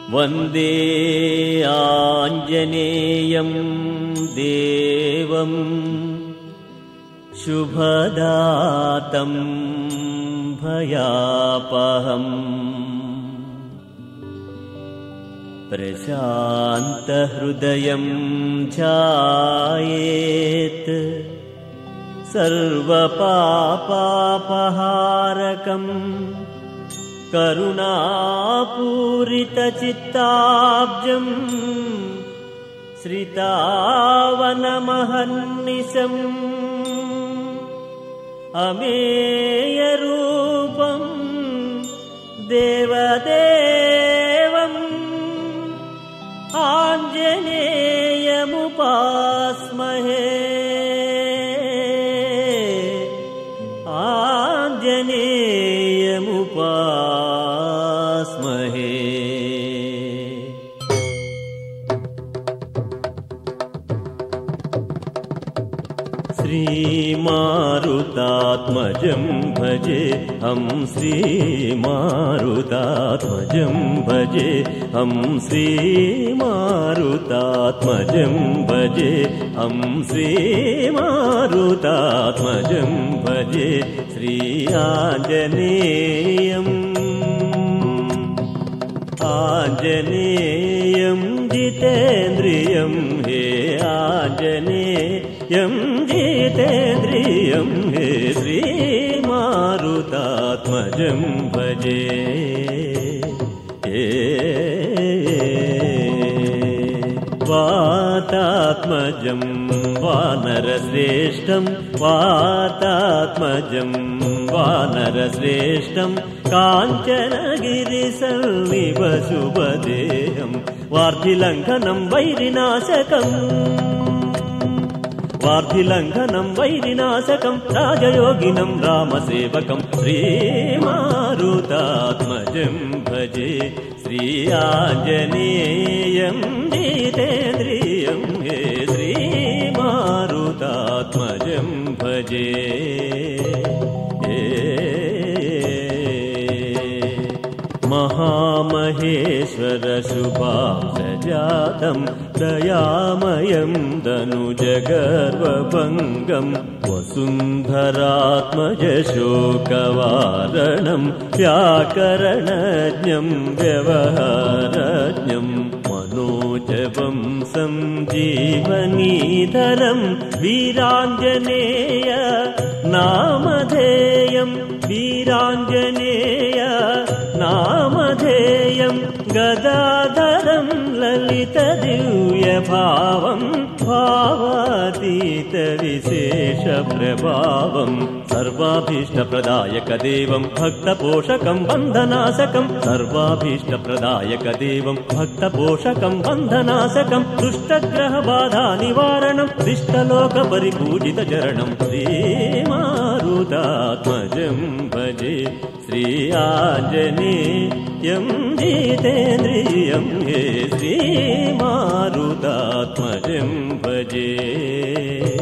वन्दे आञ्जनेयं देवं शुभदातं भयापहम् प्रशान्तहृदयं ध्यायेत् सर्वपापापहारकम् करुणापूरितचित्ताब्जम् श्रितावनमहर्निशम् अमेयरूपं देवदेवम् आञ्जनेयमुपास्महे आञ्जनेयमुपास्महे। श्रीमारुतात्मजं भजे हम श्रीमारुतात्मजं भजे हम श्रीमारुतात्मजं भजे हम श्रीमारुतात्मजं भजे श्री आञ्जनेयम् आञ्जनेयं जितेन्द्रियं हे आञ्जनेयं जितेन्द्रियं हे श्रीमारुतात्मजं भजे। वातात्मजं वानरश्रेष्ठं वातात्मजं वानरश्रेष्ठं काञ्चनगिरिसन्निभशुभदेहं वार्धिलङ्घनं वैरिनाशकम् वार्धिलङ्घनं वैरिनाशकं राजयोगिनं रामसेवकं श्रीमारुतात्मजं भजे श्री आञ्जनेयं जितेन्द्रियं हे श्रीमारुतात्मजं भजे। महामहेश्वर शुभांशजातं दयामयं धनुजगर्वभङ्गं वसुन्धरात्मज शोकवारणं व्याकरणज्ञं व्यवहारज्ञं मनोजवं सञ्जीवनीधरं वीराञ्जनेय नामधेयं वीराञ्जनेय नामधेयं गदाधरं ललितदिव्यभावं भावातीतविशेषप्रभावं सर्वाभीष्टप्रदायकदेवं भक्तपोषकं बन्धनाशकं सर्वाभीष्टप्रदायकदेवं भक्तपोषकं बन्धनाशकं दुष्टग्रहबाधानिवारणं दिष्टलोकपरिपूजितचरणं श्रीमारुतात्मजं भजे श्री आञ्जनेयं जितेन्द्रियं हे श्रीमारुतात्मजं भजे।